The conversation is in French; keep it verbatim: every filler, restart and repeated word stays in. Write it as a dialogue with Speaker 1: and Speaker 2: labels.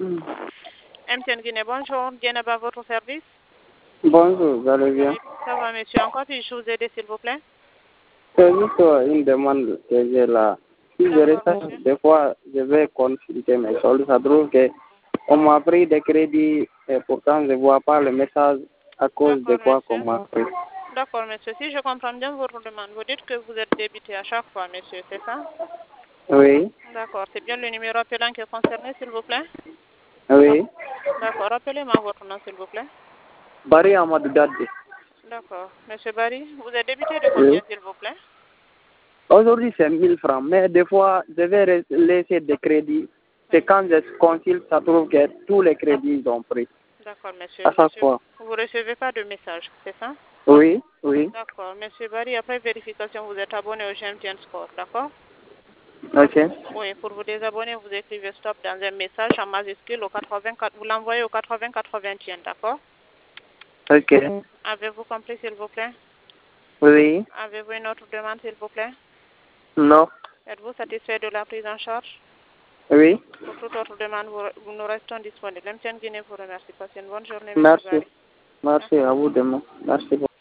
Speaker 1: Hmm.
Speaker 2: M T N Guinée, bonjour. Diana, à votre service.
Speaker 1: Bonjour, vous allez bien?
Speaker 2: Ça va, monsieur. Encore puis-je vous aider, s'il vous plaît?
Speaker 1: C'est juste euh, une demande que j'ai là. Si je
Speaker 2: D'accord,
Speaker 1: reçois,
Speaker 2: monsieur.
Speaker 1: des fois, je vais consulter mes soldes. Ça trouve qu'on m'a pris des crédits et pourtant je ne vois pas le message à cause de
Speaker 2: D'accord,
Speaker 1: quoi qu'on
Speaker 2: monsieur.
Speaker 1: m'a pris.
Speaker 2: D'accord, monsieur. Si je comprends bien votre demande, vous dites que vous êtes débité à chaque fois, monsieur, c'est ça?
Speaker 1: Oui,
Speaker 2: D'accord. C'est bien le numéro appelant qui est concerné, s'il vous plaît?
Speaker 1: oui.
Speaker 2: D'accord. Rappelez-moi votre nom, s'il vous plaît.
Speaker 1: Barry Amadou Dadde.
Speaker 2: D'accord. Monsieur Barry, vous êtes débité de
Speaker 1: Oui.
Speaker 2: combien, s'il vous plaît?
Speaker 1: Aujourd'hui, c'est mille francs, mais des fois, je vais re- laisser des crédits. C'est quand je consulte, ça trouve que tous les crédits sont pris.
Speaker 2: D'accord, monsieur.
Speaker 1: À chaque
Speaker 2: Monsieur,
Speaker 1: fois.
Speaker 2: vous ne recevez pas de message, c'est ça?
Speaker 1: Oui, oui.
Speaker 2: D'accord. Monsieur Barry, après vérification, vous êtes abonné au G M T N Score, d'accord?
Speaker 1: Ok.
Speaker 2: Oui, pour vous désabonner, vous écrivez stop dans un message en majuscule au quatre-vingt-quatre, vous l'envoyez au quatre-vingts quatre-vingt-un, d'accord?
Speaker 1: Ok.
Speaker 2: Avez-vous compris, s'il vous plaît?
Speaker 1: Oui.
Speaker 2: Avez-vous une autre demande, s'il vous plaît?
Speaker 1: Non.
Speaker 2: Êtes-vous satisfait de la prise en charge?
Speaker 1: Oui.
Speaker 2: Pour toute autre demande, vous- nous restons disponibles. M T N Guinée vous remercie. Passez une bonne journée, monsieur
Speaker 1: Merci.
Speaker 2: Barry.
Speaker 1: Merci à vous demain. Merci beaucoup.